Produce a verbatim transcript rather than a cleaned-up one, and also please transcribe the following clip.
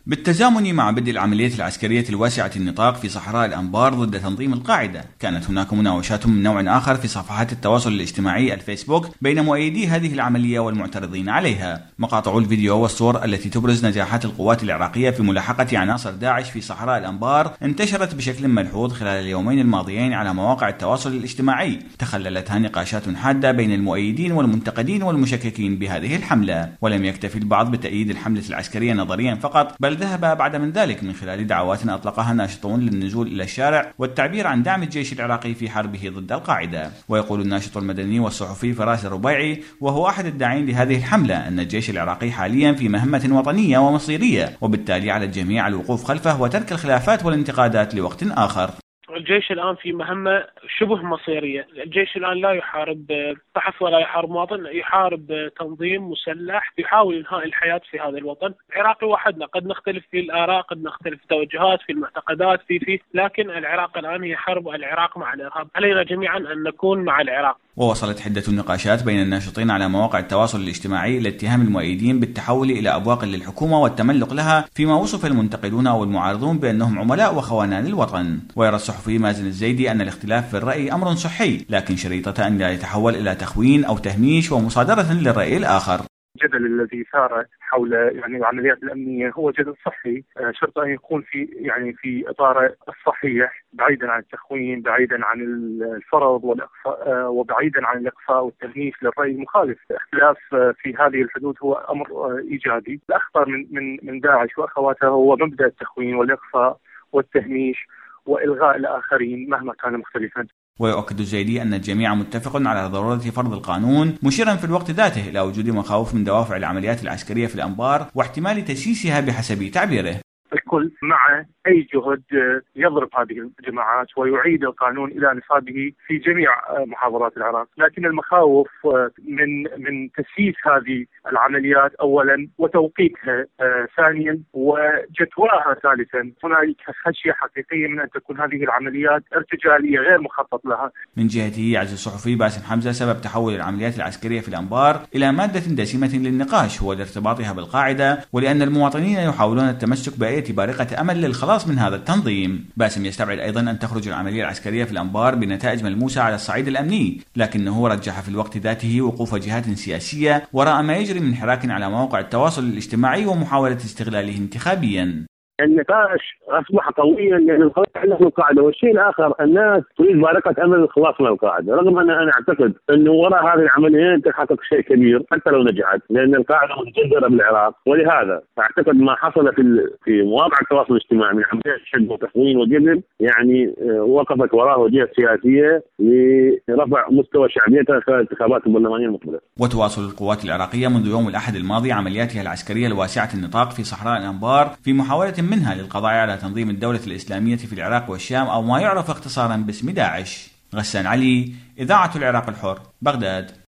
بالتزامن مع بدء العملية العسكرية الواسعة النطاق في صحراء الأنبار ضد تنظيم القاعدة، كانت هناك مناوشات من نوع آخر في صفحات التواصل الاجتماعي الفيسبوك بين مؤيدي هذه العملية والمعترضين عليها. مقاطع الفيديو والصور التي تبرز نجاحات القوات العراقية في ملاحقة عناصر داعش في صحراء الأنبار انتشرت بشكل ملحوظ خلال اليومين الماضيين على مواقع التواصل الاجتماعي، تخللتها نقاشات حادة بين المؤيدين والمنتقدين والمشككين بهذه الحملة. ولم يكتفي البعض بتأييد الحملة العسكرية نظريا فقط، بل ذهب بعد من ذلك من خلال دعوات أطلقها الناشطون للنزول إلى الشارع والتعبير عن دعم الجيش العراقي في حربه ضد القاعدة. ويقول الناشط المدني والصحفي فراس الربيعي، وهو أحد الداعين لهذه الحملة، أن الجيش العراقي حاليا في مهمة وطنية ومصيرية، وبالتالي على الجميع الوقوف خلفه وترك الخلافات والانتقادات لوقت آخر. الجيش الآن في مهمة شبه مصيرية. الجيش الآن لا يحارب فحص ولا يحارب مواطن، يحارب تنظيم مسلح يحاول إنهاء الحياة في هذا الوطن. العراقي وحدنا، قد نختلف في الآراء، قد نختلف في التوجهات، في المعتقدات، في في لكن العراق الآن هي حرب العراق مع الإرهاب. علينا جميعا أن نكون مع العراق. ووصلت حدة النقاشات بين الناشطين على مواقع التواصل الاجتماعي إلى اتهام المؤيدين بالتحول إلى أبواق للحكومة والتملق لها، فيما وصف المنتقدون أو المعارضون بأنهم عملاء وخونان للوطن. ويرى الصحفي مازن الزيدي أن الاختلاف في الرأي أمر صحي، لكن شريطة أن لا يتحول إلى تخوين أو تهميش ومصادرة للرأي الآخر. الجدل الذي ثار حول يعني العمليات الأمنية هو جدل صحي، شرط أن يكون في يعني في إطار الصحيح، بعيدا عن التخوين، بعيدا عن الفرض والإقصاء، وبعيدا عن الإقصاء والتهميش للرأي المخالف. الاختلاف في هذه الحدود هو أمر إيجابي. الأخطر من من من داعش وأخواته هو مبدأ التخوين والإقصاء والتهميش وإلغاء الآخرين مهما كان مختلفا. ويؤكد الزيدي أن الجميع متفق على ضرورة فرض القانون، مشيرا في الوقت ذاته إلى وجود مخاوف من دوافع العمليات العسكرية في الأنبار واحتمال تسييسها بحسب تعبيره. الكل مع أي جهد يضرب هذه الجماعات ويعيد القانون إلى نصابه في جميع محافظات العراق، لكن المخاوف من من تسييس هذه العمليات أولا وتوقيتها ثانيا وجدواها ثالثا. هنالك خشية حقيقية من أن تكون هذه العمليات ارتجالية غير مخطط لها. من جهته يعزز الصحفي باسم حمزة سبب تحول العمليات العسكرية في الأنبار إلى مادة دسمة للنقاش هو لارتباطها بالقاعدة، ولأن المواطنين يحاولون التمسك بأي بارقة أمل للخلاص من هذا التنظيم. باسم يستبعد أيضا أن تخرج العملية العسكرية في الأنبار بنتائج ملموسة على الصعيد الأمني، لكنه رجح في الوقت ذاته وقوف جهات سياسية وراء ما يجري من حراك على مواقع التواصل الاجتماعي ومحاولة استغلاله انتخابيا. النقاش أصبح قويا لأن الخلاص من القاعدة، والشيء الآخر الناس تريد بارقة أمل الخلاص من القاعدة، رغم أن أنا أعتقد أنه وراء هذه العملية تحقق شيء كبير حتى لو نجحت، لأن القاعدة متجذرة بالعراق. ولهذا أعتقد ما حصل في في مواقع التواصل الاجتماعي من عمليات شد وتخوين وجذب يعني وقفت وراءه جهة سياسية لرفع مستوى شعبيتها في الانتخابات البرلمانية المقبلة. وتواصل القوات العراقية منذ يوم الأحد الماضي عملياتها العسكرية الواسعة النطاق في صحراء الأنبار في محاولة منها للقضاء على تنظيم الدولة الإسلامية في العراق والشام، أو ما يعرف اختصارا باسم داعش. غسان علي، إذاعة العراق الحر، بغداد.